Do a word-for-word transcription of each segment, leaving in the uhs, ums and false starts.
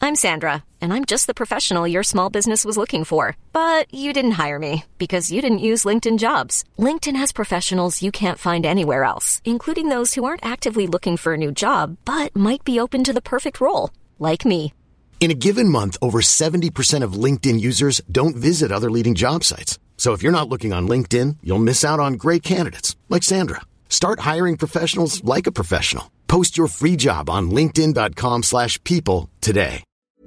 I'm Sandra, and I'm just the professional your small business was looking for. But you didn't hire me because you didn't use LinkedIn Jobs. LinkedIn has professionals you can't find anywhere else, including those who aren't actively looking for a new job, but might be open to the perfect role, like me. In a given month, over seventy percent of LinkedIn users don't visit other leading job sites. So if you're not looking on LinkedIn, you'll miss out on great candidates like Sandra. Start hiring professionals like a professional. Post your free job on linkedin.com slash people today.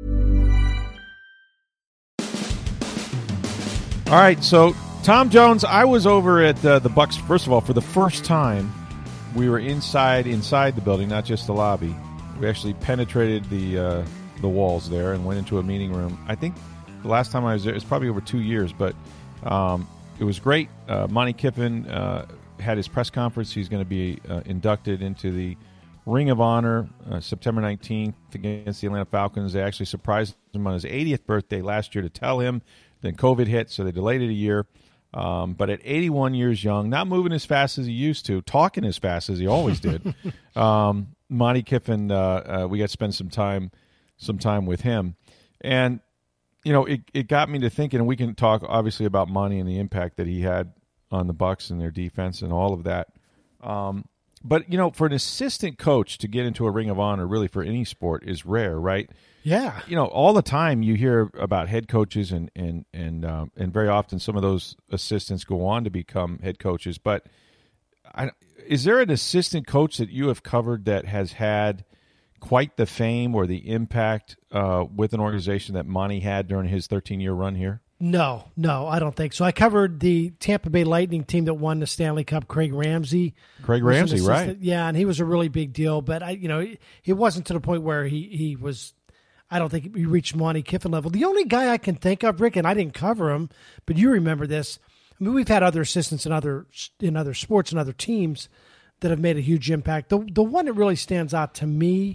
All right, so Tom Jones, I was over at uh, the Bucs, first of all, for the first time. We were inside inside the building, not just the lobby. We actually penetrated the uh, the walls there and went into a meeting room. I think the last time I was there, it's probably over two years, but um, it was great. Uh, Monte Kiffin uh, had his press conference. He's going to be uh, inducted into the Ring of Honor uh, September nineteenth against the Atlanta Falcons. They actually surprised him on his eightieth birthday last year to tell him. Then COVID hit, so they delayed it a year. Um, but at eighty-one years young, not moving as fast as he used to, talking as fast as he always did, um, Monte Kiffin, uh, uh, we got to spend some time some time with him. And, you know, it, it got me to thinking, and we can talk, obviously, about Monte and the impact that he had on the Bucs and their defense and all of that. Um, but, you know, for an assistant coach to get into a Ring of Honor, really for any sport, is rare, right? Yeah. You know, all the time you hear about head coaches, and and and um, and very often some of those assistants go on to become head coaches. But I, is there an assistant coach that you have covered that has had quite the fame or the impact uh, with an organization that Monte had during his thirteen-year run here? No, no, I don't think so. I covered the Tampa Bay Lightning team that won the Stanley Cup. Craig Ramsey. Craig Ramsey, right? Yeah, and he was a really big deal. But I, you know, it wasn't to the point where he he was. I don't think he reached Monte Kiffin level. The only guy I can think of, Rick, and I didn't cover him, but you remember this. I mean, we've had other assistants in other in other sports and other teams that have made a huge impact. The the one that really stands out to me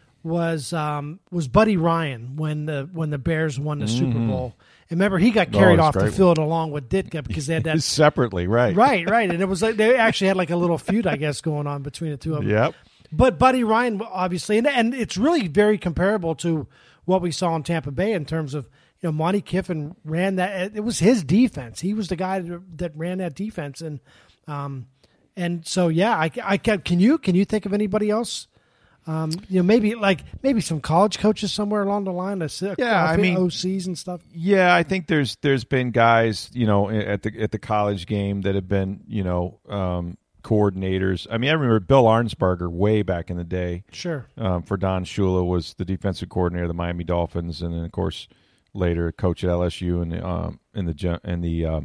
was um, was Buddy Ryan when the when the Bears won the mm-hmm. Super Bowl. And remember, he got carried oh, off great. the field along with Ditka because they had that separately, right? Right, right. And it was like they actually had like a little feud, I guess, going on between the two of them. Yep. But Buddy Ryan, obviously, and, and it's really very comparable to what we saw in Tampa Bay in terms of, you know, Monte Kiffin ran that. It was his defense. He was the guy that, that ran that defense, and um, and so yeah, I, I can. Can you can you think of anybody else? Um, you know, maybe like maybe some college coaches somewhere along the line. Yeah, I mean O Cs and stuff. Yeah, I think there's there's been guys, you know, at the at the college game that have been, you know, um, coordinators. I mean, I remember Bill Arnsparger way back in the day. Sure. Um, for Don Shula was the defensive coordinator of the Miami Dolphins, and then of course later coach at L S U and the um in the and the uh,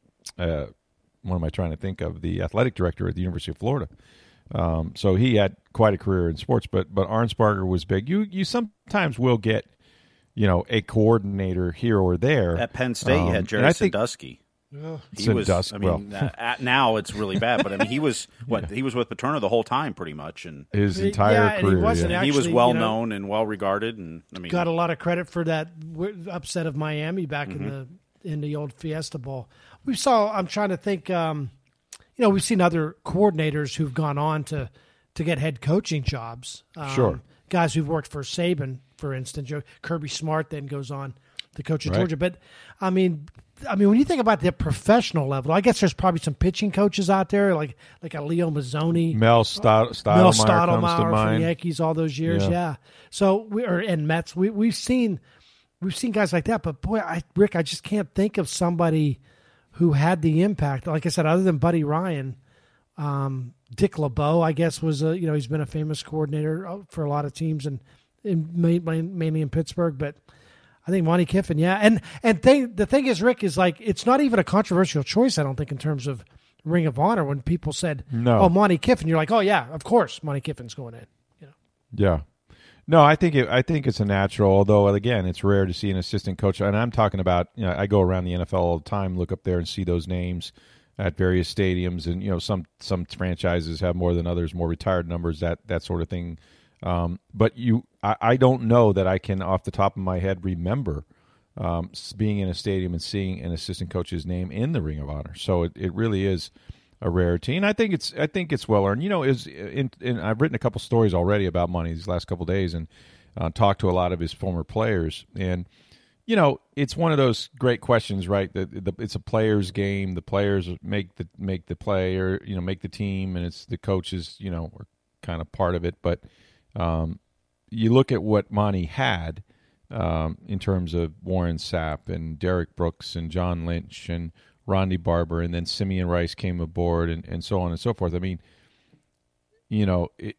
uh, what am I trying to think of? The athletic director at the University of Florida. Um, so he had quite a career in sports, but but Arnsparger was big. You you sometimes will get, you know, a coordinator here or there. At Penn State, um, you had Jerry Sandusky. Oh. He was. Sandusky, I mean, well. uh, now it's really bad, but I mean, he was what yeah. he was with Paterno the whole time, pretty much, and his entire yeah, career. And he, wasn't yeah. actually, he was well you know, known and well regarded, and I mean, got a lot of credit for that upset of Miami back mm-hmm. in the in the old Fiesta Bowl. We saw. I'm trying to think. Um, you know, we've seen other coordinators who've gone on to. to get head coaching jobs. Um, sure. Guys who've worked for Saban, for instance. Kirby Smart then goes on to coach at right. Georgia. But, I mean, I mean, when you think about the professional level, I guess there's probably some pitching coaches out there, like like a Leo Mazzoni. Mel Stod- Stottlemyre, Mel Stottlemyre comes to mind. For the Yankees all those years, yeah. yeah. So, we or and Mets, we, we've seen we've seen guys like that. But, boy, I, Rick, I just can't think of somebody who had the impact. Like I said, other than Buddy Ryan, um, Dick LeBeau, I guess, was a, you know, he's been a famous coordinator for a lot of teams and, and mainly in Pittsburgh. But I think Monte Kiffin, yeah. And and thing, the thing is, Rick, is like it's not even a controversial choice, I don't think, in terms of Ring of Honor. When people said, no. oh, Monte Kiffin, you're like, oh, yeah, of course, Monte Kiffin's going in. You know? Yeah. No, I think it, I think it's a natural, although, again, it's rare to see an assistant coach. And I'm talking about, you know, I go around the N F L all the time, look up there and see those names at various stadiums, and you know some some franchises have more than others, more retired numbers, that that sort of thing. Um, but you, I, I don't know that I can, off the top of my head, remember um, being in a stadium and seeing an assistant coach's name in the Ring of Honor. So it, it really is a rarity, and I think it's I think it's well earned. You know, is in, in I've written a couple stories already about Monte these last couple of days, and uh, talked to a lot of his former players. And, you know, it's one of those great questions, right? That the, it's a player's game. The players make the make the player, you know, make the team, and it's the coaches, you know, are kind of part of it. But um, you look at what Monty had um, in terms of Warren Sapp and Derek Brooks and John Lynch and Ronde Barber, and then Simeon Rice came aboard, and, and so on and so forth. I mean, you know, it,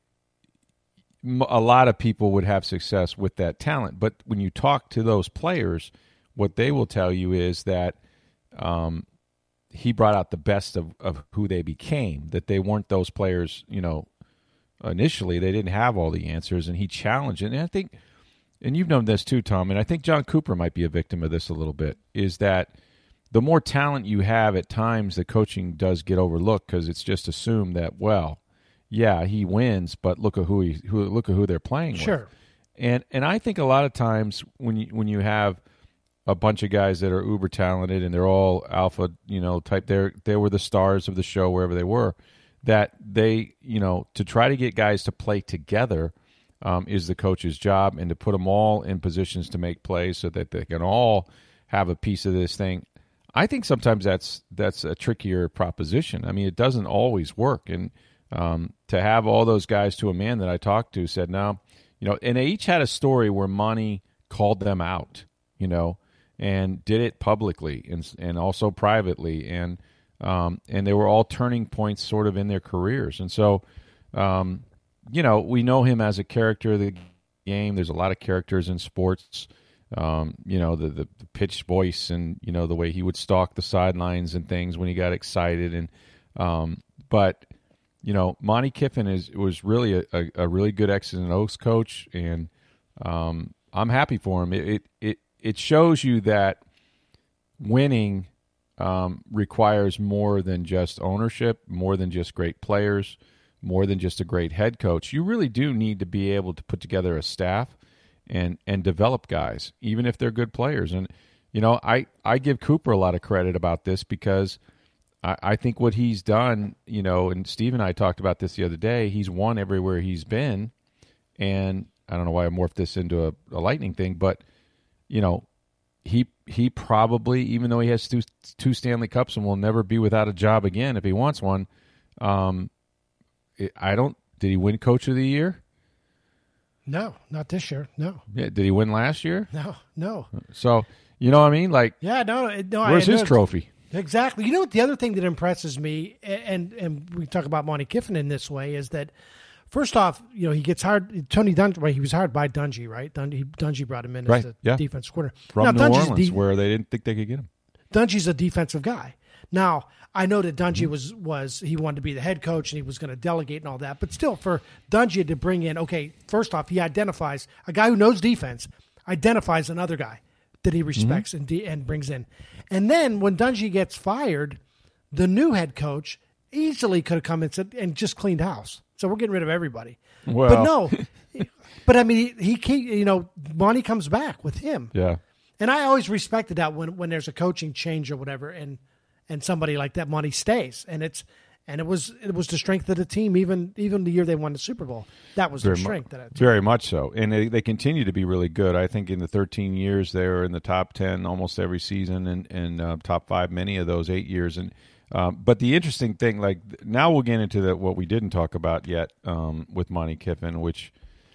a lot of people would have success with that talent. But when you talk to those players, what they will tell you is that um, he brought out the best of, of who they became, that they weren't those players, you know, initially they didn't have all the answers, and he challenged it. And I think, and you've known this too, Tom, and I think John Cooper might be a victim of this a little bit, is that the more talent you have at times, the coaching does get overlooked because it's just assumed that, well, yeah, he wins, but look at who he who look at who they're playing sure. with. And and I think a lot of times when you when you have a bunch of guys that are uber talented and they're all alpha, you know, type, they they were the stars of the show wherever they were, that they, you know, to try to get guys to play together um, is the coach's job, and to put them all in positions to make plays so that they can all have a piece of this thing. I think sometimes that's that's a trickier proposition. I mean, it doesn't always work. And um, to have all those guys, to a man that I talked to, said, no, you know, and they each had a story where Monty called them out, you know, and did it publicly and and also privately. And um, and they were all turning points sort of in their careers. And so, um, you know, we know him as a character of the game. There's a lot of characters in sports. Um, you know, the, the, the pitched voice, and, you know, the way he would stalk the sidelines and things when he got excited. And um, but, you know, Monty Kiffin is was really a, a, a really good X's and O's coach, and um, I'm happy for him. It, it it it shows you that winning um, requires more than just ownership, more than just great players, more than just a great head coach. You really do need to be able to put together a staff and and develop guys, even if they're good players. And, you know, I, I give Cooper a lot of credit about this, because I, I think what he's done, you know, and Steve and I talked about this the other day, he's won everywhere he's been. And I don't know why I morphed this into a, a lightning thing, but, you know, he he probably, even though he has two, two Stanley Cups and will never be without a job again if he wants one, um, it, I don't, did he win Coach of the Year? No, not this year. No. Yeah, did he win last year? No, no. So, you know what I mean? Like, yeah, no, no. Where's I, his no, trophy? Exactly. You know what? The other thing that impresses me, and and we talk about Monty Kiffin in this way, is that first off, you know, he gets hired. Tony Dungy, right, he was hired by Dungy, right? Dungy, Dungy brought him in right. as the yeah. defensive coordinator from now, New Dungy's Orleans, de- where they didn't think they could get him. Dungy's a defensive guy. Now, I know that Dungy Mm-hmm. was, was he wanted to be the head coach and he was going to delegate and all that, but still, for Dungy to bring in, okay, first off, he identifies a guy who knows defense, identifies another guy that he respects mm-hmm. and de- and brings in, and then when Dungy gets fired, the new head coach easily could have come in and, said, and just cleaned house. So we're getting rid of everybody. Well. But no, but I mean, he, he you know, Monty comes back with him. Yeah, and I always respected that when when there's a coaching change or whatever, and. And somebody like that, Monty stays, and it's and it was it was the strength of the team. Even even the year they won the Super Bowl, that was very their strength. Mu- that very much so, and they, they continue to be really good. I think in the thirteen years they were in the top ten almost every season, and and uh, top five many of those eight years. And um, but the interesting thing, like now we'll get into the, what we didn't talk about yet um, with Monty Kiffin, which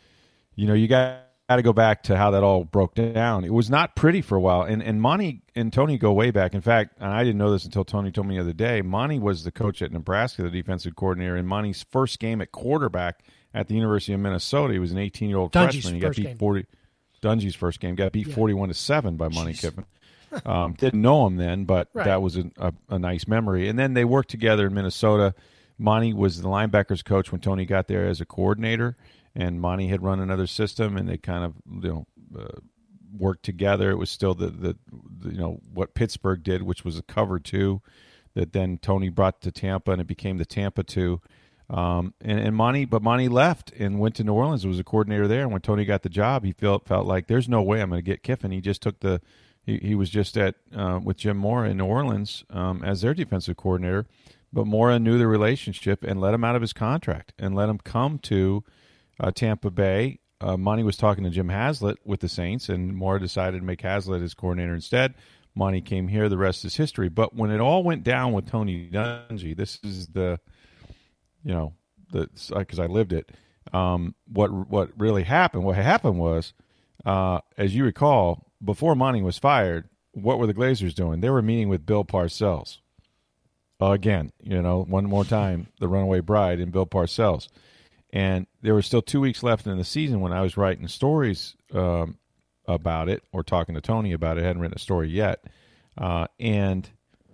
you know you got. Got to go back to how that all broke down. It was not pretty for a while, and and Monty and Tony go way back. In fact, and I didn't know this until Tony told me the other day. Monty was the coach at Nebraska, the defensive coordinator, in Monty's first game at quarterback at the University of Minnesota. He was an eighteen-year-old freshman. He got beat game. forty. Dungy's first game got beat yeah. forty-one to seven by Monty Jeez. Kiffin. Um, didn't know him then, but right. that was a, a, a nice memory. And then they worked together in Minnesota. Monty was the linebackers coach when Tony got there as a coordinator. And Monty had run another system, and they kind of, you know, uh, worked together. It was still the, the, the, you know, what Pittsburgh did, which was a cover two, that then Tony brought to Tampa, and it became the Tampa two. Um, and, and Monty, but Monty left and went to New Orleans. Was a coordinator there, and when Tony got the job, he felt felt like there's no way I'm going to get Kiffin. He just took the, he, he was just at uh, with Jim Mora in New Orleans um, as their defensive coordinator, but Mora knew the relationship and let him out of his contract and let him come to. Uh, Tampa Bay uh, Monty was talking to Jim Haslett with the Saints, and Mora decided to make Haslett his coordinator instead. Monty came here. The rest is history. But when it all went down with Tony Dungy, this is the, you know, the because I lived it. Um, what what really happened? What happened was, uh, as you recall, before Monty was fired, what were the Glazers doing? They were meeting with Bill Parcells. Uh, again, you know, one more time, the runaway bride and Bill Parcells. And there were still two weeks left in the season when I was writing stories um, about it, or talking to Tony about it. I hadn't written a story yet. Uh, and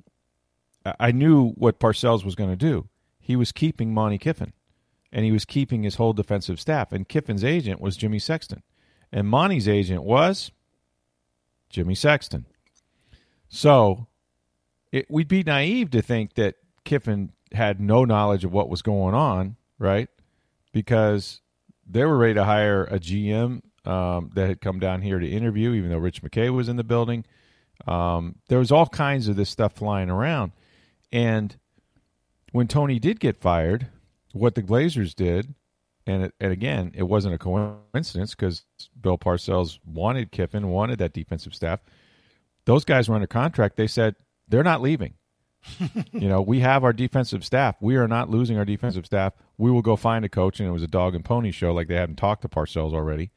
I knew what Parcells was going to do. He was keeping Monty Kiffin, and he was keeping his whole defensive staff. And Kiffin's agent was Jimmy Sexton. And Monty's agent was Jimmy Sexton. So it, we'd be naive to think that Kiffin had no knowledge of what was going on, right? Because they were ready to hire a G M um, that had come down here to interview, even though Rich McKay was in the building. Um, there was all kinds of this stuff flying around. And when Tony did get fired, what the Glazers did, and, it, and again, it wasn't a coincidence because Bill Parcells wanted Kiffin, wanted that defensive staff. Those guys were under contract. They said, they're not leaving. You know, we have our defensive staff. We are not losing our defensive staff. We will go find a coach, and it was a dog and pony show like they hadn't talked to Parcells already.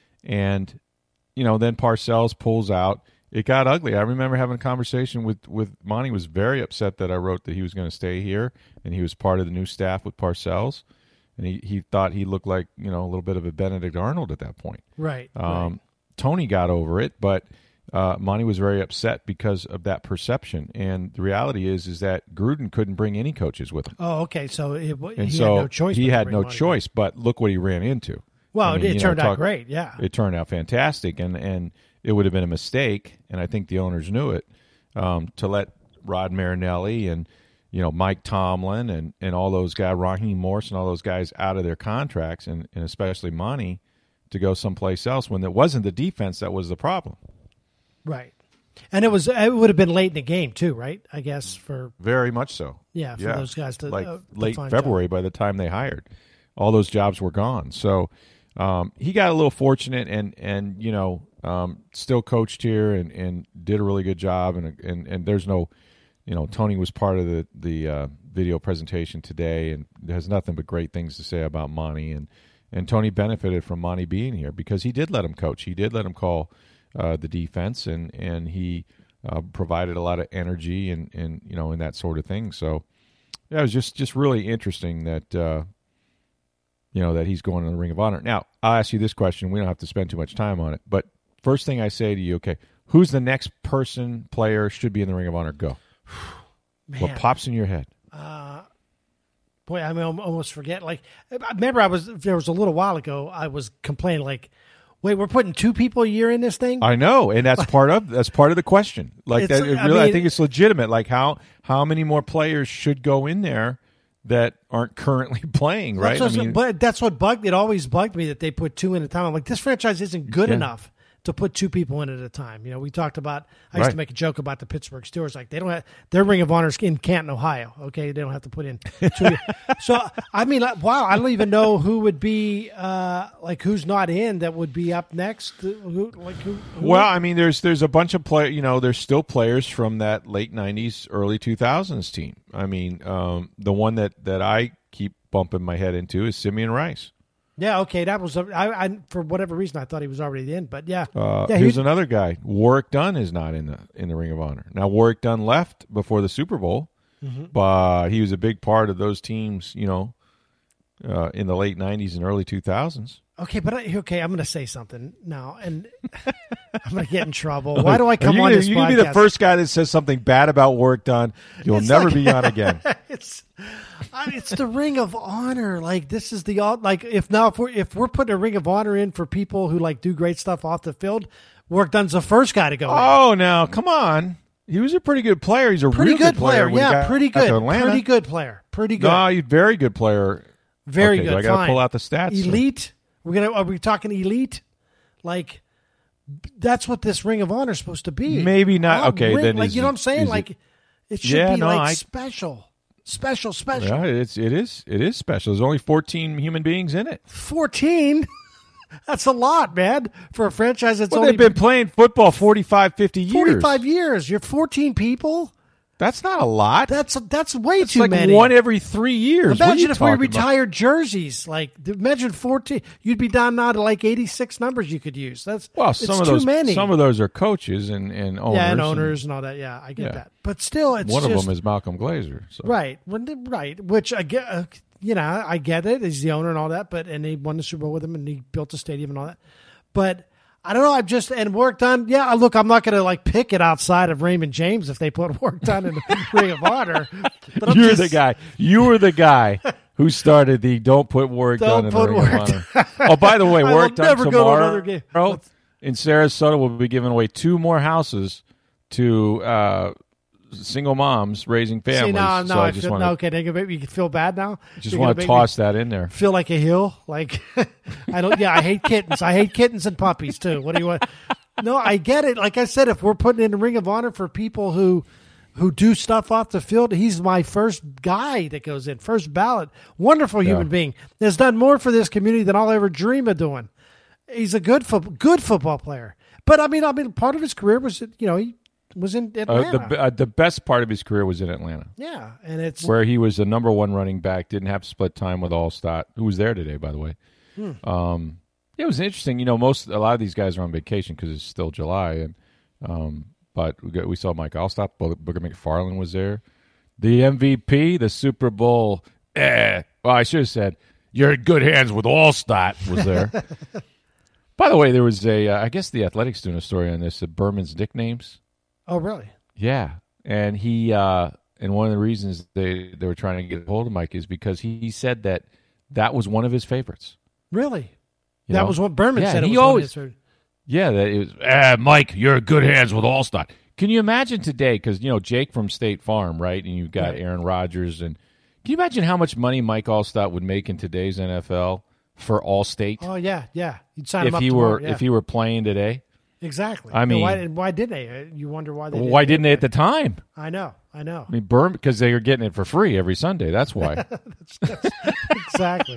And, you know, then Parcells pulls out. It got ugly. I remember having a conversation with, with Monty was very upset that I wrote that he was going to stay here, and he was part of the new staff with Parcells. And he, he thought he looked like, you know, a little bit of a Benedict Arnold at that point. Right. Um, right. Tony got over it, but uh, Monty was very upset because of that perception. And the reality is is that Gruden couldn't bring any coaches with him. Oh, okay. So it, and he so had no choice. He but had to no bring choice, but look what he ran into. Well, I mean, it you turned know, out talk, great, yeah. It turned out fantastic, and, and it would have been a mistake, and I think the owners knew it, um, to let Rod Marinelli and, you know, Mike Tomlin and, and all those guys, Raheem Morse and all those guys out of their contracts, and, and especially Monty, to go someplace else when it wasn't the defense that was the problem. Right. And it was it would have been late in the game, too, right? I guess for... Very much so. Yeah, for yeah. those guys to... Like uh, to late find February job. by the time they hired. All those jobs were gone. So um, he got a little fortunate and, and you know, um, still coached here and, and did a really good job. And, and and there's no, you know, Tony was part of the, the uh, video presentation today and has nothing but great things to say about Monty. And, and Tony benefited from Monty being here because he did let him coach. He did let him call uh, the defense, and, and he uh, provided a lot of energy and, and, you know, and that sort of thing. So, yeah, it was just, just really interesting that, uh, you know, that he's going to the Ring of Honor. Now, I'll ask you this question. We don't have to spend too much time on it. But first thing I say to you, okay, who's the next person, player, should be in the Ring of Honor? Go. Man. What pops in your head? Uh, boy, I mean, I almost forget. Like, I remember I was, there was a little while ago, I was complaining, like, wait, we're putting two people a year in this thing? I know, and that's part of that's part of the question. Like, that, it really, I, mean, I think it's legitimate. Like, how how many more players should go in there that aren't currently playing, right? That's what, I mean, but that's what bugged. It always bugged me that they put two in at a time. I'm like, this franchise isn't good yeah. enough to put two people in at a time. You know, we talked about. I used right. to make a joke about the Pittsburgh Steelers. Like, they don't have their Ring of Honor in Canton, Ohio. Okay, they don't have to put in two. So I mean, like, wow, I don't even know who would be uh, like who's not in that would be up next. Who, like who? who well, I mean, there's there's a bunch of play. You know, there's still players from that late nineties, early two thousands team. I mean, um, the one that that I keep bumping my head into is Simeon Rice. Yeah, okay, that was a, I, I for whatever reason I thought he was already in, but yeah. Uh, yeah here's another guy. Warwick Dunn is not in the in the Ring of Honor. Now, Warwick Dunn left before the Super Bowl, mm-hmm. but he was a big part of those teams. You know, uh, in the late nineties and early two thousands. Okay, but I, okay, I'm going to say something now, and I'm going to get in trouble. Why do I come you on gonna, this you podcast? You can be the first guy that says something bad about Warwick Dunn. You'll it's never like, be on again. It's, I mean, it's the Ring of Honor. Like, this is the like if now if we're if we're putting a Ring of Honor in for people who like do great stuff off the field, Warwick Dunn's the first guy to go. Oh, in. now come on. He was a pretty good player. He's a pretty real good, good player. player. Yeah, pretty good. Atlanta. Pretty good player. Pretty good. No, he's a very good player. Very okay, good. So I got to Fine. pull out the stats. Elite. We're gonna. Are we talking elite? Like, that's what this Ring of Honor is supposed to be. Maybe not. Not okay, ring, then like is you know it, what I'm saying? Like, it, it should yeah, be no, like I, special, special, special. Yeah, it's it is it is special. There's only fourteen human beings in it. Fourteen. That's a lot, man, for a franchise that's well, only they've been playing football forty-five, fifty years. forty-five years. You're fourteen people. That's not a lot. That's that's way It's too like many. one every three years. What are Imagine you if we talking retired jerseys. Like, imagine fourteen. You'd be down now to like eighty-six numbers you could use. That's Well, it's some of too those many. some of those are coaches and, and owners. yeah, and owners and, all that. Yeah, I get Yeah. that. But still, it's One just, of them is Malcolm Glazer. So. right, when, right. Which I get. Uh, you know, I get it. He's the owner and all that. But and he won the Super Bowl with him, and he built a stadium and all that. But I don't know. I've just and work done. Yeah, look, I'm not going to like pick it outside of Raymond James if they put work done in the Ring of Honor. But I'm You're just, the guy. You were the guy who started the "Don't put work Don't done" in put the Ring work of Honor. Oh, by the way, I will work done never go to tomorrow another game. in Sarasota. We'll be giving away two more houses to uh, single moms raising families. See, now, so now I I just feel, want no, to okay, they can make me feel bad now. just You're want gonna to make me toss that in there. Feel like a heel. Like I don't. Yeah, I hate kittens. I hate kittens and puppies too. What do you want? No, I get it. Like I said, if we're putting in the Ring of Honor for people who who do stuff off the field, he's my first guy that goes in, first ballot. Wonderful human Yeah. being. Has done more for this community than I'll ever dream of doing. He's a good fo- good football player. But I mean, I mean, part of his career was, you know, he was in Uh, Atlanta. the uh, the best part of his career was in Atlanta, yeah, and it's where he was the number one running back. Didn't have to split time with Allstott, who was there today, by the way. Hmm. Um, it was interesting. You know, most a lot of these guys are on vacation because it's still July, and um, but we, got, we saw Mike Allstott. Bo- Booker McFarland was there. The M V P, the Super Bowl. Eh, well, I should have said you're in good hands with Allstott was there. By the way, there was a. Uh, I guess the Athletics doing a story on this. Uh, Berman's nicknames. oh really? Yeah, and he uh, and one of the reasons they, they were trying to get a hold of Mike is because he, he said that that was one of his favorites. Really? You that know? was what Berman Yeah, said. It he was one of always- his favorite- Yeah, that it was. Ah, Mike, you're in good hands with Allstott. Can you imagine today? Because you know Jake from State Farm, right? And you've got Right. Aaron Rodgers, and can you imagine how much money Mike Allstott would make in today's N F L for Allstate Oh yeah, yeah. You'd sign him if up he tomorrow, were yeah. if he were playing today? exactly. I mean- why, why did they? You wonder why they. Why didn't they at the time? I know, I know. I mean, Berman because they were getting it for free every Sunday. That's why. exactly.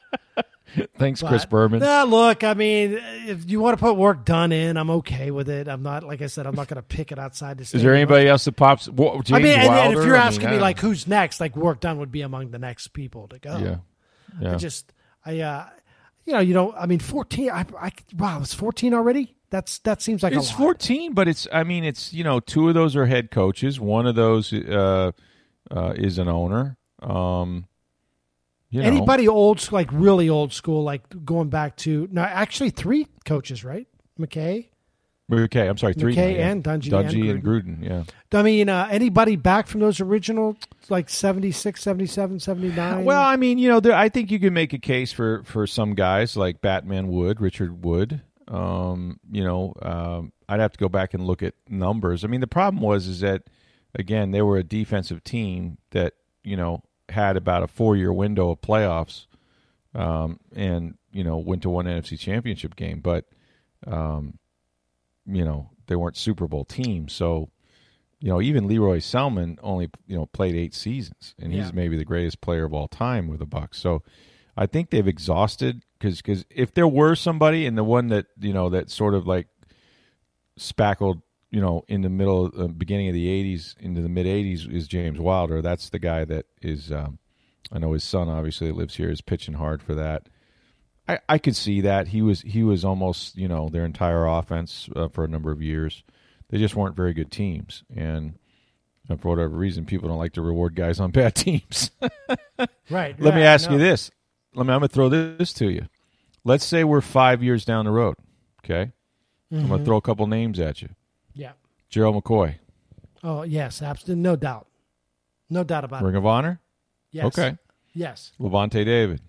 Thanks, Chris But, Berman. Nah, look, I mean, if you want to put work done in, I'm okay with it. I'm not, like I said, I'm not going to pick it outside the Is stadium. there anybody else that pops? Well, James I mean, and, and Wilder? if you're I mean, asking I me don't- like who's next, like work done would be among the next people to go. yeah, yeah. I just, I, uh, you know, you know, I mean, fourteen. I, I wow, it's fourteen already. That's that seems like It's a lot. fourteen, but it's. I mean, it's you know, two of those are head coaches. One of those uh, uh, is an owner. Um, you know. Anybody old, school, like really old school, like going back to no, actually three coaches, right? McKay. Okay, I'm sorry, three. McKay now, yeah. and Dungy Dungy and and Gruden. Yeah. I mean, uh, anybody back from those original, like seventy-six, seventy-seven, seventy-nine? Well, I mean, you know, there, I think you can make a case for for some guys like Batman Wood, Richard Wood. Um, you know, um, I'd have to go back and look at numbers. I mean, the problem was is that again they were a defensive team that you know had about a four year window of playoffs, um, and you know went to one N F C Championship game, but um, you know they weren't Super Bowl teams. So, you know, even Leroy Selman only you know played eight seasons, and he's Yeah. maybe the greatest player of all time with the Bucs. So, I think they've exhausted because because if there were somebody, and the one that you know that sort of like spackled, you know, in the middle, uh, beginning of the eighties into the mid eighties is James Wilder. That's the guy that is. Um, I know his son obviously lives here is pitching hard for that. I, I could see that he was he was almost you know their entire offense uh, for a number of years. They just weren't very good teams, and, and for whatever reason, people don't like to reward guys on bad teams. right. Let me yeah, ask no. you this. Let me. I'm going to throw this to you. Let's say we're five years down the road. Okay, I'm going to throw a couple names at you. Yeah. Gerald McCoy, Oh yes, absolutely, no doubt, no doubt about Ring it. of Honor. Yes. Okay. Yes. Levante David.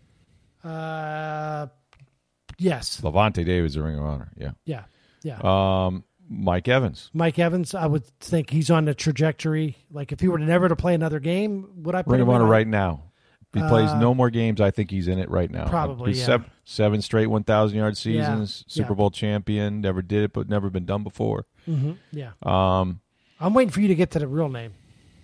Uh, yes. Levante David's a Ring of Honor. Yeah. Yeah. Yeah. Um, Mike Evans. Mike Evans, I would think he's on the trajectory. Like if he were to never to play another game, would I put Ring him of in? Honor right now. If he plays Uh, no more games, I think he's in it right now. Probably, He's yeah. seven, seven straight one thousand yard seasons, Yeah, Super yeah. Bowl champion. Never did it, but never been done before. Mhm, yeah. Um, I'm waiting for you to get to the real name.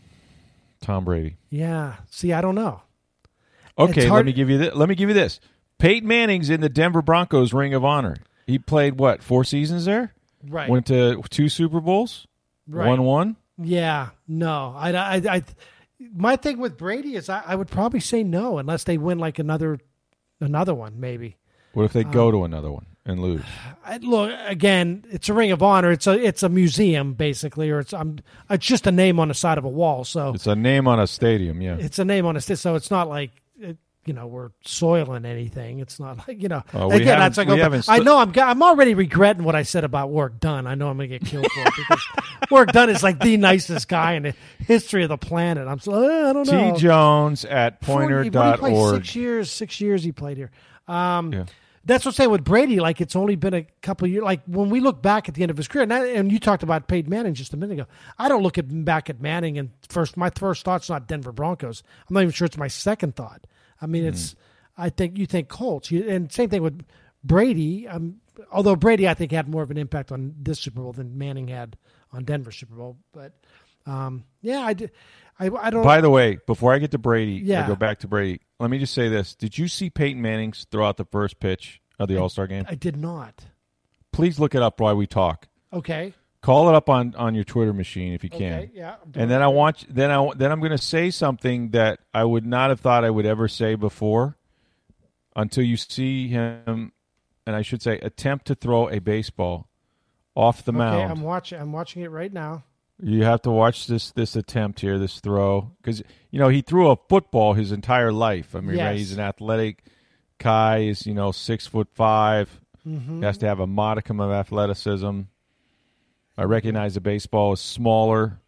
Tom Brady. Yeah. See, I don't know. Okay, It's hard- let me give you this. Let me give you this. Peyton Manning's in the Denver Broncos Ring of Honor. He played, what, four seasons there? Right. Went to two Super Bowls? Right. Won one? Yeah, no. I, I, I, my thing with Brady is I, I would probably say no unless they win like another another one, maybe. What if they go um, to another one and lose? I, look, again, it's a Ring of Honor. It's a it's a museum, basically, or it's I'm, it's just a name on the side of a wall. So it's a name on a stadium, yeah. It's a name on a stadium, so it's not like... It, you know, we're soiling anything. It's not like, you know, uh, again, that's like, okay, st- I know I'm, I'm already regretting what I said about Work Done. I know I'm going to get killed for it because Work Done is like the nicest guy in the history of the planet. I'm so, uh, I don't know. T. Jones at pointer dot org. Six years, six years he played here. Um, yeah. That's what I'm saying with Brady. Like, it's only been a couple of years. Like, when we look back at the end of his career, and, that, and you talked about Peyton Manning just a minute ago. I don't look at back at Manning and first, my first thought's not Denver Broncos. I'm not even sure it's my second thought. I mean, it's, mm. I think you think Colts, you, and same thing with Brady. Um, although Brady, I think, had more of an impact on this Super Bowl than Manning had on Denver Super Bowl. But um, yeah, I, did, I, I don't. By the way, before I get to Brady, yeah. I go back to Brady. Let me just say this: did you see Peyton Manning's throw out the first pitch of the All Star game? I did not. Please look it up while we talk. Okay. Call it up on, on your Twitter machine if you can. Okay, yeah. And then I want then I then I'm going to say something that I would not have thought I would ever say before. Until you see him, and I should say, attempt to throw a baseball off the okay, mound. Okay, I'm watching. I'm watching it right now. You have to watch this this attempt here, this throw, because you know he threw a football his entire life. I mean, yes. right, he's an athletic guy. He's you know six foot five. Mm-hmm. He has to have a modicum of athleticism. I recognize the baseball is smaller.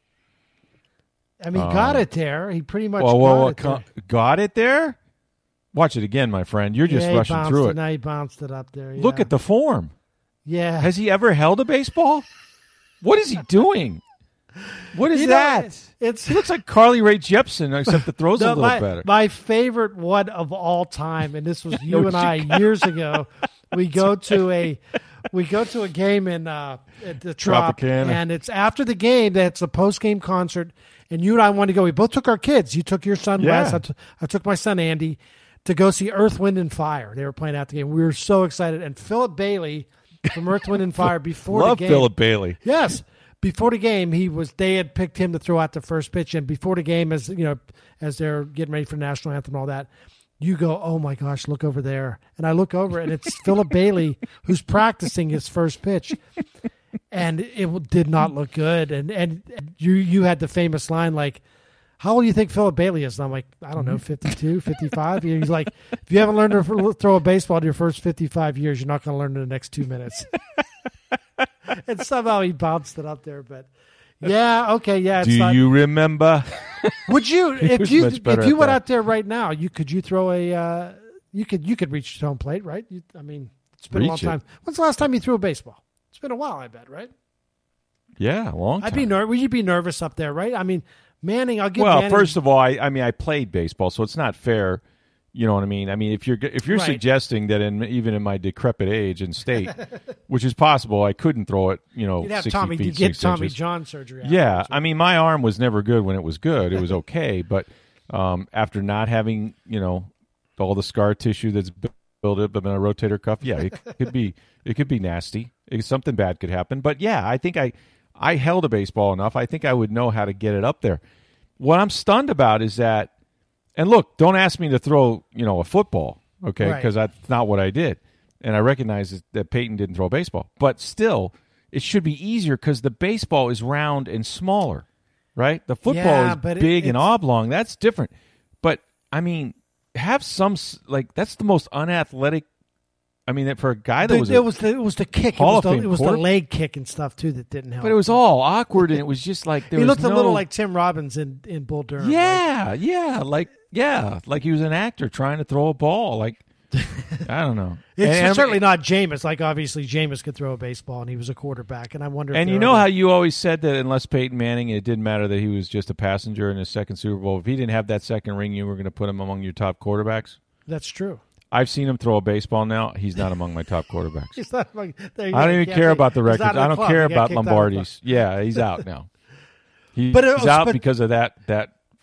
I mean, um, got it there. He pretty much well, got well, it there. there. Got it there? Watch it again, my friend. You're just yeah, rushing through it. it. Now he bounced it up there. Yeah. Look at the form. Yeah. Has he ever held a baseball? What is he doing? What is you that? Know, it's He looks like Carly Rae Jepsen, except the throws no, a little my, better. My favorite one of all time, and this was you no, and I years ago. We go to a we go to a game in uh, at the Trop, and it's after the game. That's a post game concert, and you and I wanted to go. We both took our kids. You took your son yeah. Wes. I, t- I took my son Andy to go see Earth, Wind, and Fire. They were playing out the game. We were so excited. And Philip Bailey from Earth, Wind, and Fire before Love the game. Philip Bailey. Yes. Before the game, he was. They had picked him to throw out the first pitch, and before the game, as you know, as they're getting ready for the national anthem and all that, you go, "Oh my gosh, look over there!" And I look over, and it's Philip Bailey who's practicing his first pitch, and it did not look good. And and you you had the famous line like, "How old do you think Philip Bailey is?" And I'm like, "I don't know, fifty-two, fifty-five." He's like, "If you haven't learned to throw a baseball in your first fifty-five years, you're not going to learn in the next two minutes." And somehow he bounced it up there, but yeah, okay, yeah. It's Do not, you remember? Would you, if you, if you went that. out there right now, you could you throw a, uh, you could you could reach home plate, right? You, I mean, it's been reach a long time. It. When's the last time you threw a baseball? It's been a while, I bet, right? Yeah, a long time. I'd be nervous. Would you be nervous up there, right? I mean, Manning, I'll give. Well, Manning, first of all, I, I mean, I played baseball, so it's not fair. You know what I mean? I mean, if you're if you're right. suggesting that in even in my decrepit age and state, which is possible, I couldn't throw it. You know, you'd have sixty Tommy, feet, you'd get six Tommy inches. John surgery. Yeah, I mean, my arm was never good when it was good. It was okay, but um, after not having you know all the scar tissue that's built up in a rotator cuff, yeah, it could be it could be nasty. It, something bad could happen. But yeah, I think I I held a baseball enough. I think I would know how to get it up there. What I'm stunned about is that. And look, don't ask me to throw, you know, a football, okay, because right. that's not what I did. And I recognize that Peyton didn't throw a baseball. But still, it should be easier because the baseball is round and smaller, right? The football yeah, is but big it, and oblong. That's different. But, I mean, have some, like, that's the most unathletic. I mean, for a guy that the, was it a was the, it was the kick, Hall it was, the, of it was Fame the leg kick and stuff too that didn't help. But it was all awkward, and it was just like there he was looked no... a little like Tim Robbins in, in Bull Durham. Yeah, like... yeah, like yeah, like he was an actor trying to throw a ball. Like I don't know. It's and, certainly not Jameis. Like obviously Jameis could throw a baseball, and he was a quarterback. And I wonder. If and you know other... how you always said that unless Peyton Manning, it didn't matter that he was just a passenger in his second Super Bowl. If he didn't have that second ring, you were going to put him among your top quarterbacks. That's true. I've seen him throw a baseball now. He's not among my top quarterbacks. He's not among, I don't even care about the records. I don't club. care about Lombardi's. Yeah, he's out now. He, but it, he's out but, because of that. That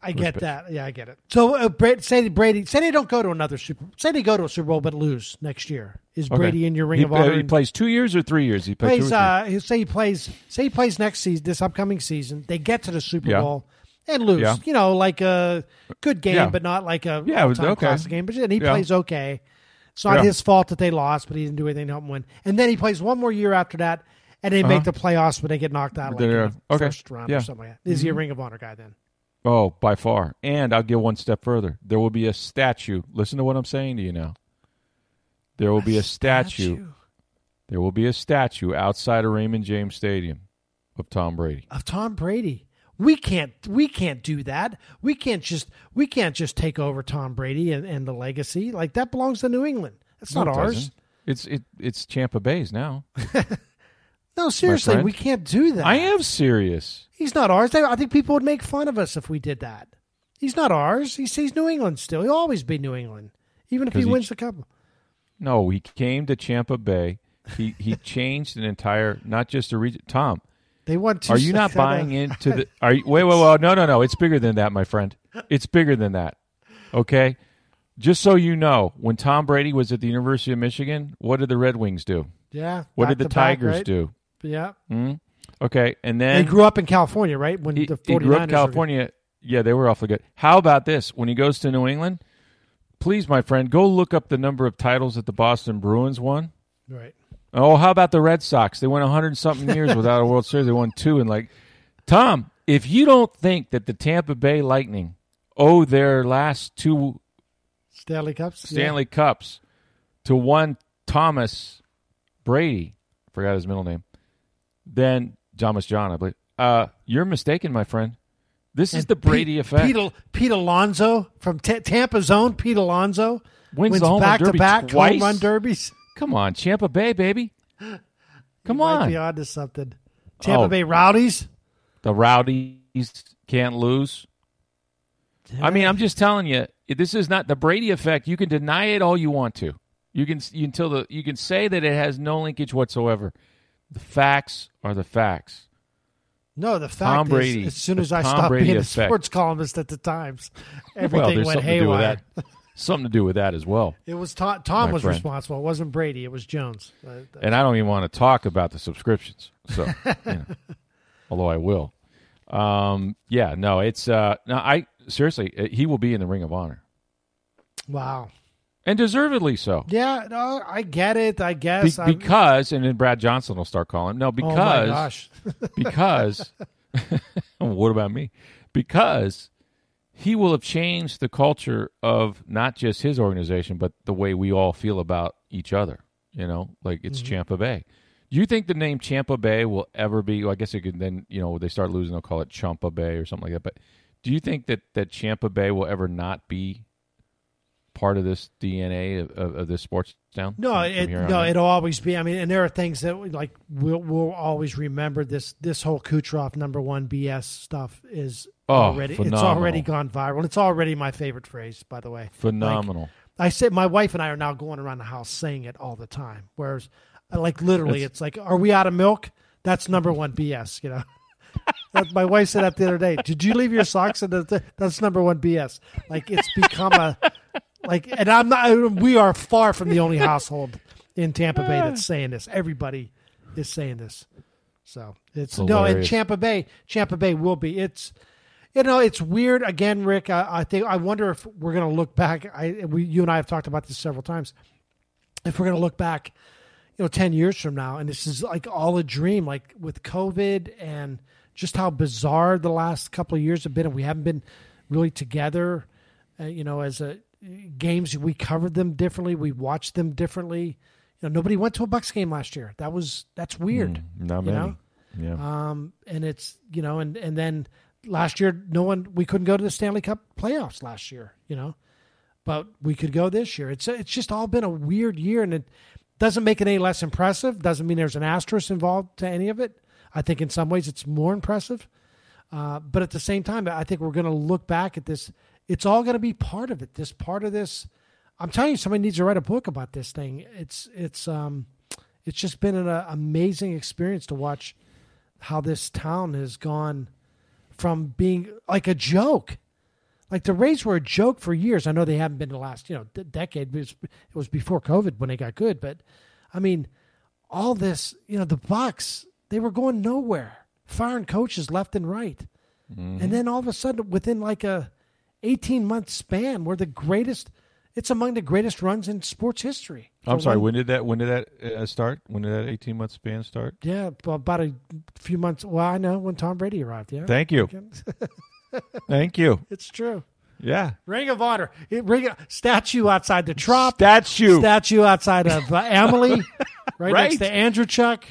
I get that. Yeah, I get it. So uh, Brady, say Brady, say they don't go to another Super. Say they go to a Super Bowl but lose next year. Is Okay. Brady in your Ring he, of Honor? Uh, he plays two years or three years. He plays. plays. Two or Uh, he- say he plays. Say he plays next season, this upcoming season. They get to the Super Yeah. Bowl and lose. Yeah. You know, like a good game, Yeah. but not like a Yeah, it was all-time okay. classic game. But and he Yeah. plays okay. It's not Yeah. his fault that they lost, but he didn't do anything to help them win. And then he plays one more year after that, and they make Uh-huh. the playoffs, but they get knocked out like They're- in the okay. first round Yeah. or something like that. Is he a Ring of Honor guy then? Oh, by far. And I'll go one step further. There will be a statue. Listen to what I'm saying to you now. There will be a statue. There will be a statue outside of Raymond James Stadium of Tom Brady. Of Tom Brady. We can't we can't do that. We can't just we can't just take over Tom Brady and, and the legacy. Like that belongs to New England. That's No, not it ours. doesn't. It's it it's Tampa Bay's now. No, seriously, friend. we can't do that. I am serious. He's not ours. I think people would make fun of us if we did that. He's not ours. He's, he's New England still. He'll always be New England, even if he, 'Cause he- wins the cup. No, he came to Tampa Bay. He he changed an entire, not just a region. Tom, They won two. are you not six- buying into the? Are you? Wait, wait, wait! No, no, no! It's bigger than that, my friend. It's bigger than that. Okay, just so you know, when Tom Brady was at the University of Michigan, what did the Red Wings do? Yeah. What did the back-to-back, Tigers right? do? Yeah. Hmm? Okay, and He then grew up in California, right? When he, the he 49ers grew up were in good. California. Yeah, they were awfully good. How about this? When he goes to New England, please, my friend, go look up the number of titles that the Boston Bruins won. Right. Oh, how about the Red Sox? They went a hundred something years without a World Series. They won two, and like Tom, if you don't think that the Tampa Bay Lightning owe their last two Stanley Cups. Stanley Cups to one Thomas Brady, forgot his middle name, then Thomas John, I believe. Uh, you're mistaken, my friend. This And is the Brady Pete, effect. Pete, Al- Pete Alonso from T- Tampa's own Pete Alonso Wins wins the home run back to derby back twice? home run derbies. Come on, Tampa Bay, baby. Come Might on. be onto something. Tampa Oh. Bay Rowdies. The Rowdies can't lose. I mean, I'm just telling you, this is not the Brady effect. You can deny it all you want to. You can you, until the you can say that it has no linkage whatsoever. The facts are the facts. No, the fact Tom Brady, is, as soon the as I Tom stopped Brady being a effect. sports columnist at the Times, Well, everything there's went something to do with haywire. that. Something to do with that as well. It was Tom, Tom My was friend. responsible. It wasn't Brady. It was Jones. Uh, And I don't even want to talk about the subscriptions. So, you know, although I will. Um, yeah, no, it's uh, no, I seriously, uh, he will be in the Ring of Honor, wow. and deservedly so. Yeah, no, I get it. I Be- guess I'm- because, and then Brad Johnson will start calling him. No, oh because, my gosh. because, what about me? Because he will have changed the culture of not just his organization, but the way we all feel about each other. You know, like it's Mm-hmm. Champa Bay. Do you think the name Champa Bay will ever be? Well, I guess it could then, you know, they start losing, they'll call it Champa Bay or something like that. But do you think that, that Champa Bay will ever not be part of this D N A of, of, of this sports town? No, from- it, from here on no, out? it'll always be. I mean, and there are things that we, like we'll we'll always remember. This this whole Kucherov number one B S stuff is Oh, already it's phenomenal. already gone viral. It's already my favorite phrase, by the way. Phenomenal. I say my wife and I are now going around the house saying it all the time. Whereas, uh, like literally, That's- it's like, "Are we out of milk?" That's number one B S. You know, That- my wife said that the other day. Did you leave your socks in the? That's number one B S. Like it's become a like, and I'm not. We are far from the only household in Tampa Bay that's saying this. Everybody is saying this. So it's no, and Hilarious. Tampa Bay, Tampa Bay will be. It's. You know, it's weird. Again, Rick, I, I think I wonder if we're going to look back. I, we, you and I have talked about this several times. If we're going to look back, you know, ten years from now, and this is like all a dream, like with COVID and just how bizarre the last couple of years have been, and we haven't been really together. Uh, you know, as a games, we covered them differently, we watched them differently. You know, nobody went to a Bucks game last year. That was that's weird. Mm, not you many. know? Yeah. Um, and it's, you know, and, and then last year, no one, we couldn't go to the Stanley Cup playoffs last year, you know, but we could go this year. It's, it's just all been a weird year, and it doesn't make it any less impressive. Doesn't mean there's an asterisk involved to any of it. I think in some ways it's more impressive. Uh, but at the same time, I think we're going to look back at this. It's all going to be part of it. This part of this, I'm telling you, somebody needs to write a book about this thing. It's, it's, um, it's just been an uh, amazing experience to watch how this town has gone from being like a joke Like the Rays were a joke for years. I know they haven't been the last, you know, d- decade. It was, it was before COVID when they got good. But, I mean, all this, you know, the Bucks, they were going nowhere. Firing coaches left and right. Mm-hmm. And then all of a sudden, within like a eighteen-month span, we're the greatest. It's among the greatest runs in sports history. I'm sorry. One, when did that? When did that uh, start? When did that eighteen-month span start? Yeah, about a few months. Well, I know when Tom Brady arrived. Yeah. Thank you. Thank you. It's true. Yeah. Ring of Honor. It, ring of, statue outside the Trop. Statue. Statue outside of uh, Emily. right, right next to Andrew Chuck.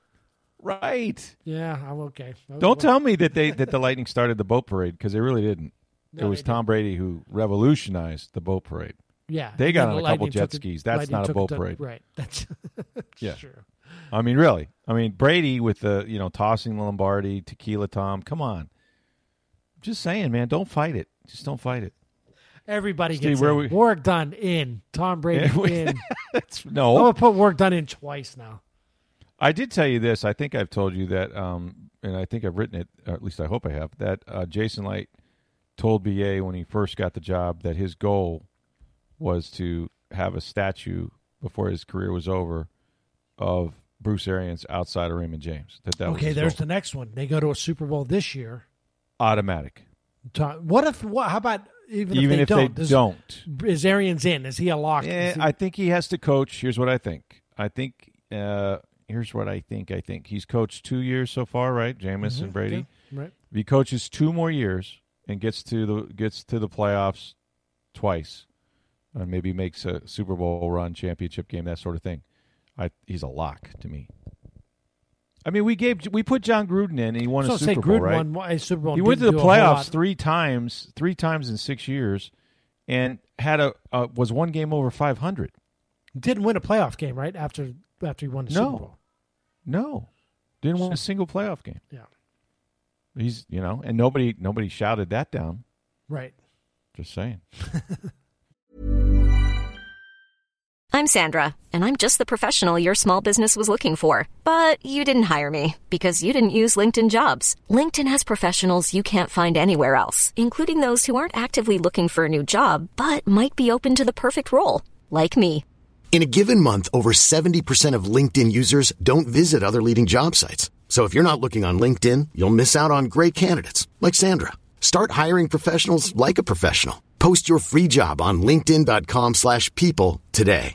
Right. Yeah, I'm okay. okay. Don't tell me that they that the Lightning started the boat parade, because they really didn't. No, it was Tom Brady who revolutionized the boat parade. Yeah. They got on the a couple Lightning jet the, skis. That's not a boat the, parade. Right. That's yeah. true. I mean, really. I mean, Brady with the, you know, tossing Lombardi, Tequila Tom. Come on. Just saying, man, don't fight it. Just don't fight it. Everybody Steve, gets where in. we... Work done in. Tom Brady Yeah, we... in. no. I'm going to put work done in twice now. I did tell you this. I think I've told you that, um, and I think I've written it, or at least I hope I have, that uh, Jason Light told B A when he first got the job that his goal was to have a statue before his career was over of Bruce Arians outside of Raymond James. That that okay, was there's goal. the next one. They go to a Super Bowl this year. Automatic. What if? What? How about even, even if they if don't? they Does, don't? Is Arians in? Is he a lock? Eh, he... I think he has to coach. Here's what I think. I think. Uh, here's what I think. I think he's coached two years so far, right? Jameis mm-hmm. and Brady. Yeah. Right. If he coaches two more years and gets to the gets to the playoffs twice, and maybe makes a Super Bowl run, championship game, that sort of thing, I, he's a lock to me. I mean, we gave we put John Gruden in, and he won so a Super say Bowl, Gruden right? Won a Super Bowl. He went to the do a whole playoffs lot. three times, three times in six years, and had a uh, was one game over five hundred. Didn't win a playoff game, right? After after he won the No. Super Bowl. No, didn't win a single playoff game. Yeah. He's you know, and nobody nobody shouted that down. Right. Just saying. I'm Sandra, and I'm just the professional your small business was looking for. But you didn't hire me because you didn't use LinkedIn Jobs. LinkedIn has professionals you can't find anywhere else, including those who aren't actively looking for a new job, but might be open to the perfect role, like me. In a given month, over seventy percent of LinkedIn users don't visit other leading job sites. So if you're not looking on LinkedIn, you'll miss out on great candidates like Sandra. Start hiring professionals like a professional. Post your free job on linkedin.com slash people today.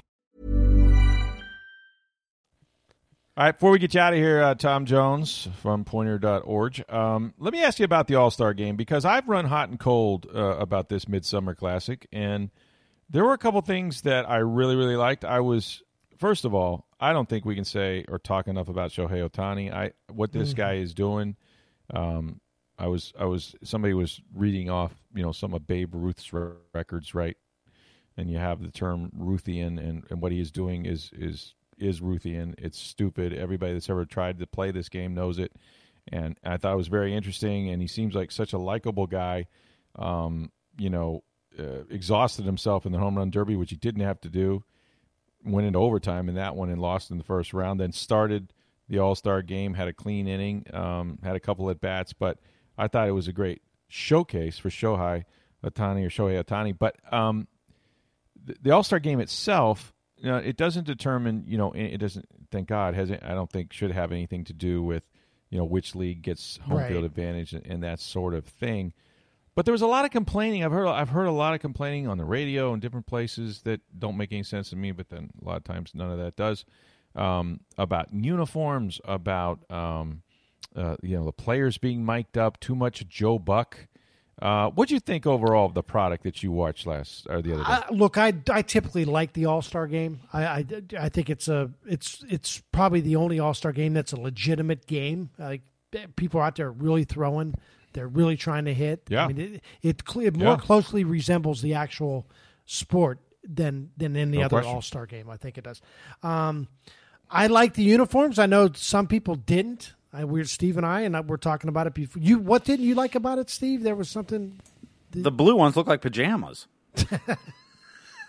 All right, before we get you out of here, uh, Tom Jones from pointer dot org, um, let me ask you about the All-Star Game, because I've run hot and cold uh, about this Midsummer Classic, and there were a couple things that I really, really liked. I was, first of all, I don't think we can say or talk enough about Shohei Ohtani. I what this mm-hmm. guy is doing. Um, I was, I was, somebody was reading off, you know, some of Babe Ruth's re- records, right? And you have the term Ruthian, and, and what he is doing is is. is Ruthian. It's stupid. Everybody that's ever tried to play this game knows it. And I thought it was very interesting, and he seems like such a likable guy. Um, you know, uh, exhausted himself in the home run derby, which he didn't have to do. Went into overtime in that one and lost in the first round. Then started the All-Star game, had a clean inning, um, had a couple at bats. But I thought it was a great showcase for Shohei Ohtani or Shohei Ohtani. But um, the, the All-Star game itself, you know, it doesn't determine, you know, it doesn't, thank God, has I don't think should have anything to do with, you know, which league gets home right. field advantage and, and that sort of thing. But there was a lot of complaining. I've heard I've heard a lot of complaining on the radio and different places that don't make any sense to me, but then a lot of times none of that does, um, about uniforms, about, um, uh, you know, the players being mic'd up, too much Joe Buck. Uh, what do you think overall of the product that you watched last or the other day? I, look, I, I typically like the All-Star game. I, I, I think it's a it's it's probably the only All-Star game that's a legitimate game. Like people are out there really throwing, they're really trying to hit. Yeah, I mean it it, it more yeah. closely resembles the actual sport than than any no other question. All-Star game. I think it does. Um, I like the uniforms. I know some people didn't. I, we're Steve and I, and I, we're talking about it before. You, what didn't you like about it, Steve? There was something. The blue ones look like pajamas.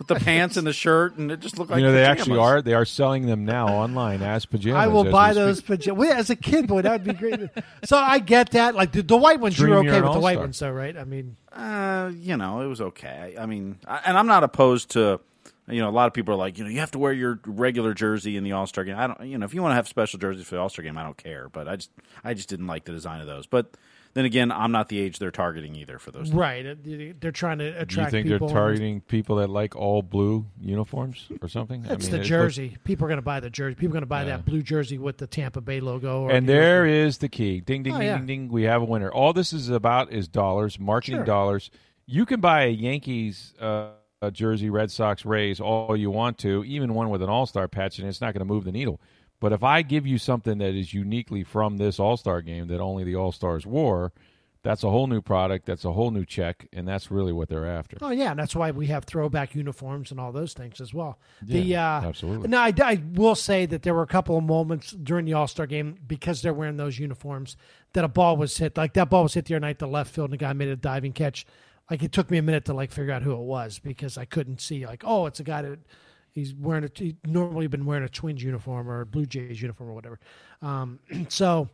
with the pants and the shirt, and it just looked like you know they pajamas. actually are. They are selling them now online as pajamas. I will as buy we those speak. pajamas. Well, as a kid, boy, that would be great. So I get that. Like the, the white ones, Dream you're you're okay an with the white all-star. ones, though, right? I mean, Uh, you know, it was okay. I mean, I, and I'm not opposed to. You know, a lot of people are like, you know, you have to wear your regular jersey in the All Star game. I don't, you know, if you want to have special jerseys for the All Star game, I don't care. But I just, I just didn't like the design of those. But then again, I'm not the age they're targeting either for those. right? They're trying to Do attract. you think people. they're targeting people that like all blue uniforms or something? It's I mean, the it jersey. looks- People are going to buy the jersey. People are going to buy Yeah. that blue jersey with the Tampa Bay logo. Or and the- there is the key. Ding, ding, Oh, ding, yeah. ding, ding. We have a winner. All this is about is dollars, marketing Sure. dollars. You can buy a Yankees uh, a jersey, Red Sox, Rays, all you want to, even one with an All-Star patch, and it's not going to move the needle. But if I give you something that is uniquely from this All-Star game that only the All-Stars wore, that's a whole new product. That's a whole new check, and that's really what they're after. Oh yeah, and that's why we have throwback uniforms and all those things as well. Yeah, the uh, absolutely. Now I, I will say that there were a couple of moments during the All Star game because they're wearing those uniforms that a ball was hit. Like that ball was hit the other night to left field, and the guy made a diving catch. Like it took me a minute to like figure out who it was because I couldn't see. Like, oh, it's a guy that he's wearing a. He normally been wearing a Twins uniform or a Blue Jays uniform or whatever. Um, so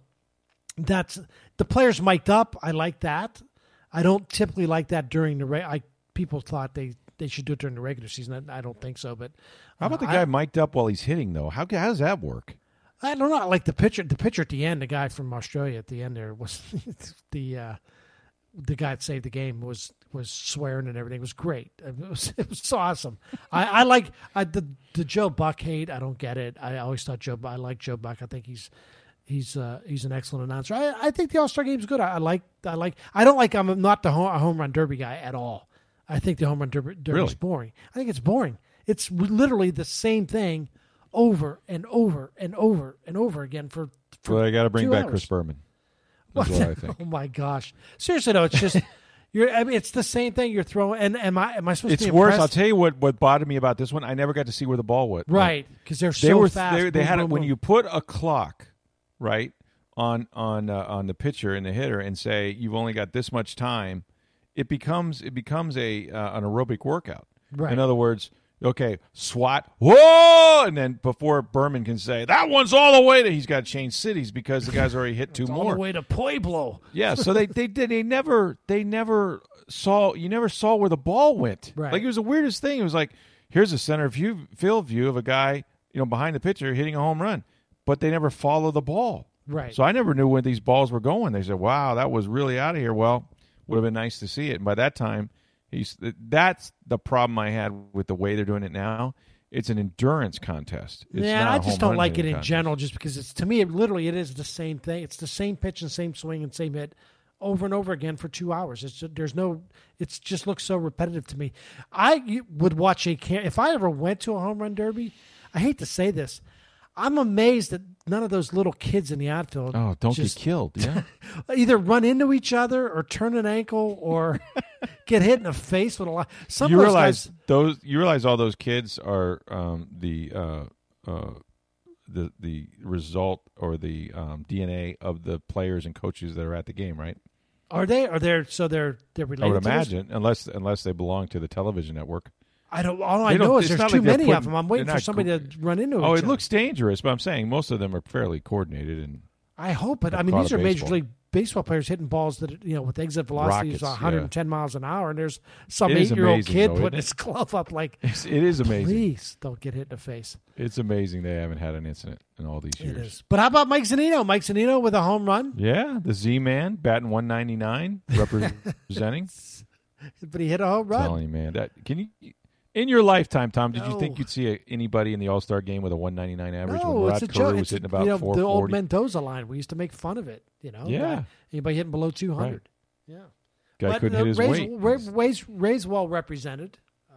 that's the players mic'd up. I like that. I don't typically like that during the. Re- I people thought they, they should do it during the regular season. I, I don't think so. But How about the uh, guy I, mic'd up while he's hitting, though? How, how does that work? I don't know. Like the pitcher, the pitcher at the end, the guy from Australia at the end there was the uh, the guy that saved the game was was swearing and everything. It was great. It was it was awesome. I, I like I, the the Joe Buck hate. I don't get it. I always thought Joe. I like Joe Buck. I think he's he's uh, he's an excellent announcer. I, I think the All Star game's good. I, I like I like. I don't like. I'm not the home, a home run derby guy at all. I think the home run derby, derby Really? is boring. I think it's boring. It's literally the same thing over and over and over and over again for. for Well, I got to bring two back hours. Chris Berman. That's what I think. Oh my gosh! Seriously though, it's just you're. I mean, it's the same thing you're throwing. And am I? Am I supposed It's to be worse. impressed? I'll tell you what. What bothered me about this one, I never got to see where the ball went. Right, because they're They so were. fast. They, they Boom, had it boom, when boom. you put a clock, right, on on uh, on the pitcher and the hitter, and say you've only got this much time. It becomes it becomes a uh, an aerobic workout. Right. In other words, okay, swat, whoa, and then before Berman can say that one's all the way to, he's got to change cities because the guy's already hit two It's all more. the way to Pueblo. Yeah, so they they did they never they never saw you never saw where the ball went. Right. Like it was the weirdest thing. It was like here's a center view field view of a guy, you know, behind the pitcher hitting a home run, but they never follow the ball. Right. So I never knew where these balls were going. They said, "Wow, that was really out of here." Well, would have been nice to see it. And by that time, he's that's the problem I had with the way they're doing it now. It's an endurance contest. It's yeah, not a I home just don't run like it hitting in contest. general, just because it's to me, it literally it is the same thing. It's the same pitch and same swing and same hit over and over again for two hours. It's just, there's no. It's just looks so repetitive to me. I would watch a cam- if I ever went to a home run derby. I hate to say this. I'm amazed that none of those little kids in the outfield. Oh, don't just get killed! Yeah. either run into each other or turn an ankle or get hit in the face with a lot. Some you of those realize guys, those you realize all those kids are um, the uh, uh, the the result or the um, D N A of the players and coaches that are at the game, right? are they? Are they? So they're they're related. I would to this? imagine, unless unless they belong to the television network. I don't. All I They don't- know is it's there's not too like they're many of putting- them. I'm waiting they're for not somebody co- to run into. Oh, each it other. looks dangerous, but I'm saying most of them are fairly coordinated and I hope it. I I've mean, caught these a are major baseball. league baseball players hitting balls that you know with exit velocities Rockets, of one hundred ten miles an hour, and there's some It is eight year old amazing, kid though, putting isn't it? his glove up like, it's, it is amazing. please don't get hit in the face. It's amazing they haven't had an incident in all these years. It is. But how about Mike Zunino? Mike Zunino with a home run, Yeah, the Z-Man batting one ninety-nine, representing. but he hit a home run. Telling you, man, that can you in your lifetime, Tom? Did No. you think you'd see a, anybody in the All Star game with a one ninety-nine average No, when it's Rod a Curry joke. was It's hitting about you know, four the old forty? Mendoza line. We used to make fun of it. You know, Yeah. Guy- anybody hitting below two hundred. Yeah, Guy but, couldn't uh, hit his Ray's, weight. Ray, Ray's, Ray's well represented.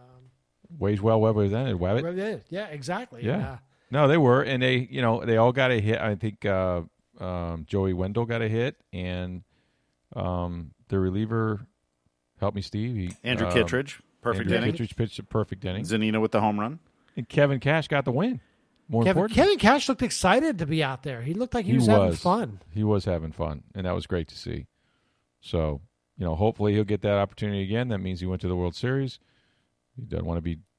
Ways well represented. Wabbit. Yeah, yeah, exactly. Yeah. Uh, No, they were, and they, you know, they all got a hit. I think uh, um, Joey Wendell got a hit, and um, the reliever, help me, Steve. He, Andrew um, Kittredge, perfect Andrew inning. Kittredge pitched a perfect inning, Zanino with the home run. and Kevin Cash got the win. More Kevin, important, Kevin Cash looked excited to be out there. He looked like he, he was, having fun. He was having fun, and that was great to see. So, you know, hopefully he'll get that opportunity again. That means he went to the World Series. He doesn't want to be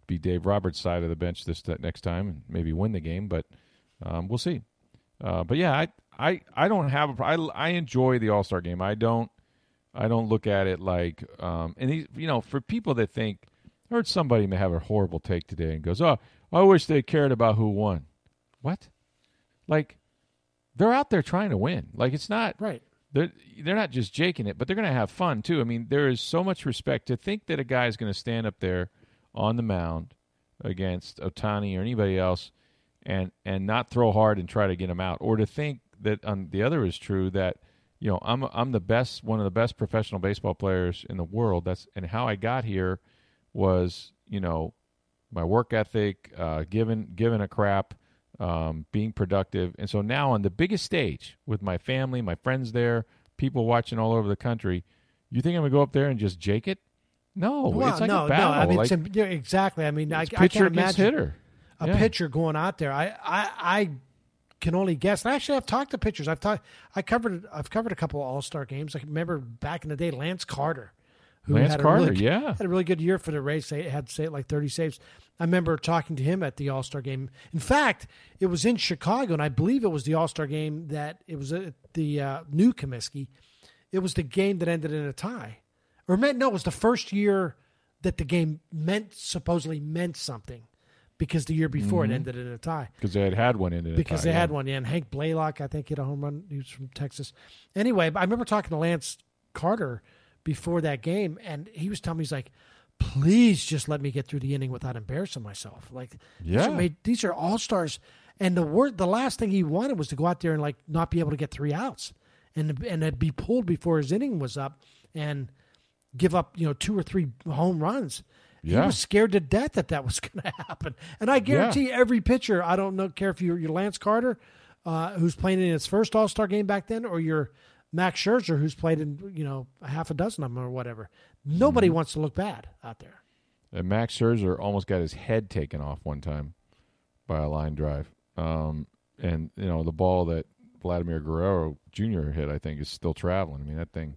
be Dave Roberts' side of the bench this next time and maybe win the game, but um, we'll see. Uh, but yeah, I, I, I don't have a, I, I enjoy the All-Star game. I don't I don't look at it like um, and these, you know, for people that think, I heard somebody may have a horrible take today and goes, "Oh, I wish they cared about who won." What? Like, they're out there trying to win. Like, it's not right. They're they're not just jaking it, but they're going to have fun too. I mean, there is so much respect to think that a guy is going to stand up there on the mound against Ohtani or anybody else and and not throw hard and try to get him out, or to think that um, the other is true, that you know I'm I'm the best, one of the best professional baseball players in the world. That's and how I got here was, you know, my work ethic, uh, giving giving a crap, um, being productive. And so now on the biggest stage with my family, my friends there, people watching all over the country, you think I'm going to go up there and just jake it? No, well, it's like no, a battle. no. I mean, like, it's, yeah, exactly. I mean, I, I pitcher can't against imagine hitter. a Yeah. pitcher going out there. I, I, I can only guess. And actually, I've talked to pitchers. I've talked. I covered. I've covered a couple of All Star games. I remember back in the day, Lance Carter, who Lance had a Carter, really, yeah. had a really good year for the Rays. They had say like thirty saves. I remember talking to him at the All Star game. In fact, it was in Chicago, and I believe it was the All Star game that it was at the uh, new Comiskey. It was the game that ended in a tie, or meant no, it was the first year that the game meant supposedly meant something, because the year before Mm-hmm. it ended in a tie. Because they had had one in it. Because they had one, yeah. And Hank Blaylock, I think, hit a home run. He was from Texas. Anyway, I remember talking to Lance Carter before that game, and he was telling me, he's like, please just let me get through the inning without embarrassing myself. Like, Yeah. these are, made, these are all-stars. And the word, the last thing he wanted was to go out there and, like, not be able to get three outs and and be pulled before his inning was up and give up, you know, two or three home runs. Yeah. He was scared to death that that was going to happen. And I guarantee every pitcher, I don't know, care if you're, you're Lance Carter, uh, who's playing in his first All-Star game back then, or you're Max Scherzer, who's played in, you know, a half a dozen of them or whatever. Nobody Mm-hmm. wants to look bad out there. And Max Scherzer almost got his head taken off one time by a line drive. Um, and, you know, the ball that Vladimir Guerrero Junior hit, I think, is still traveling. I mean, that thing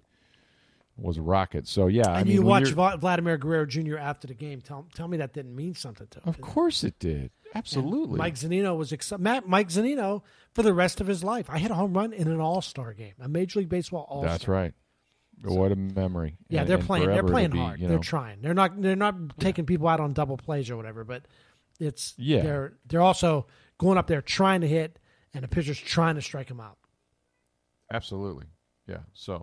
was a rocket. So, yeah. And I mean, you when watch you're- Va- Vladimir Guerrero Junior after the game. Tell tell me that didn't mean something to him. Of course it did. Absolutely. Mike Zunino was excited. Matt, Mike Zunino, for the rest of his life. I hit a home run in an All-Star game, a Major League Baseball All-Star. That's right. What a memory. Yeah, And- they're and playing. They're forever playing it'll be, hard. you They're know, trying. They're not. They're not taking people out on double plays or whatever. But it's Yeah. They're they're also going up there trying to hit, and the pitcher's trying to strike them out. Absolutely. Yeah. So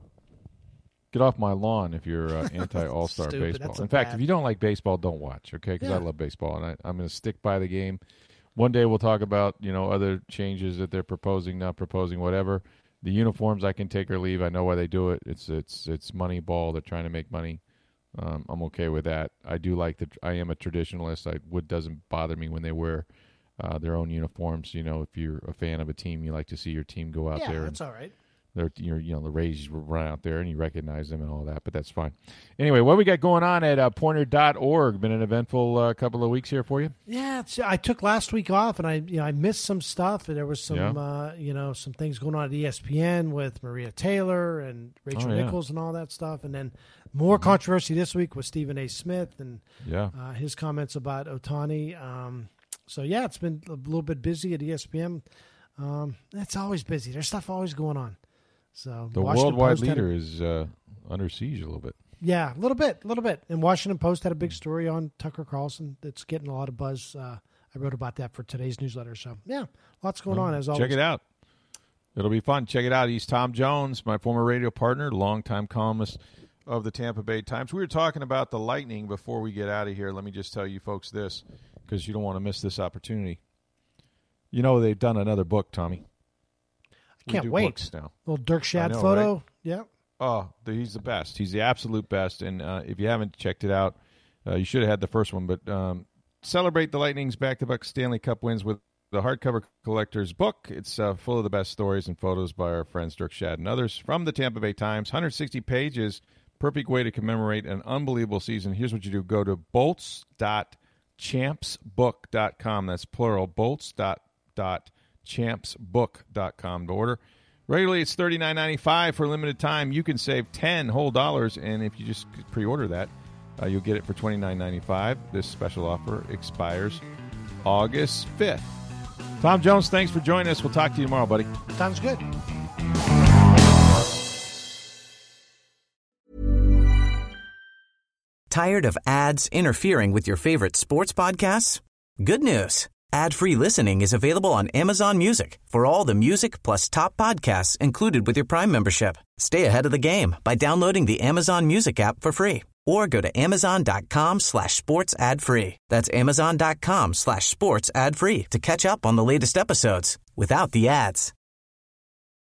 get off my lawn if you're uh, anti All-Star Stupid. baseball. That's a In fact, bad- if you don't like baseball, don't watch, okay? Because I Yeah. love baseball, and I, I'm going to stick by the game. One day we'll talk about, you know, other changes that they're proposing, not proposing, whatever. The uniforms I can take or leave. I know why they do it. It's it's it's money ball. They're trying to make money. Um, I'm okay with that. I do like the. I am a traditionalist. I would doesn't bother me when they wear uh, their own uniforms. You know, if you're a fan of a team, you like to see your team go out yeah, there. that's and, all right. They're, you're, you know, the Rays run out there and you recognize them and all that, but that's fine. Anyway, what we got going on at uh, pointer dot org? Been an eventful uh, couple of weeks here for you? Yeah, it's, I took last week off, and I you know I missed some stuff. And there was some Yeah. uh, you know some things going on at E S P N with Maria Taylor and Rachel Oh, yeah. Nichols and all that stuff. And then more controversy this week with Stephen A. Smith and Yeah. uh, his comments about Ohtani. Um, so yeah, it's been a little bit busy at E S P N. Um, it's always busy. There's stuff always going on. So The Washington worldwide Post had a- leader is uh, under siege a little bit. yeah, a little bit, a little bit. And Washington Post had a big story on Tucker Carlson that's getting a lot of buzz. Uh, I wrote about that for today's newsletter. So, yeah, lots going on as always. Check it out. It'll be fun. Check it out. He's Tom Jones, my former radio partner, longtime columnist of the Tampa Bay Times. We were talking about the Lightning before we get out of here. Let me just tell you folks this, because you don't want to miss this opportunity. You know they've done another book, Tommy. I can't we do wait. books now. Little Dirk Shadd know, photo. right? Yeah. Oh, the, he's the best. He's the absolute best. And uh, if you haven't checked it out, uh, you should have had the first one. But um, celebrate the Lightning's back-to-back Stanley Cup wins with the hardcover collector's book. It's uh, full of the best stories and photos by our friends Dirk Shadd and others from the Tampa Bay Times. one hundred sixty pages, perfect way to commemorate an unbelievable season. Here's what you do. Go to bolts dot champs book dot com. That's plural, bolts dot champs book dot com to order. Regularly, it's thirty-nine ninety-five for a limited time. You can save ten whole dollars, and if you just pre-order that, Uh, you'll get it for twenty-nine ninety-five. This special offer expires August fifth. Tom Jones, thanks for joining us. We'll talk to you tomorrow, buddy. Sounds good. Tired of ads interfering with your favorite sports podcasts? Good news. Ad-free listening is available on Amazon Music for all the music plus top podcasts included with your Prime membership. Stay ahead of the game by downloading the Amazon Music app for free or go to amazon.com slash sports ad free. That's amazon.com slash sports ad free to catch up on the latest episodes without the ads.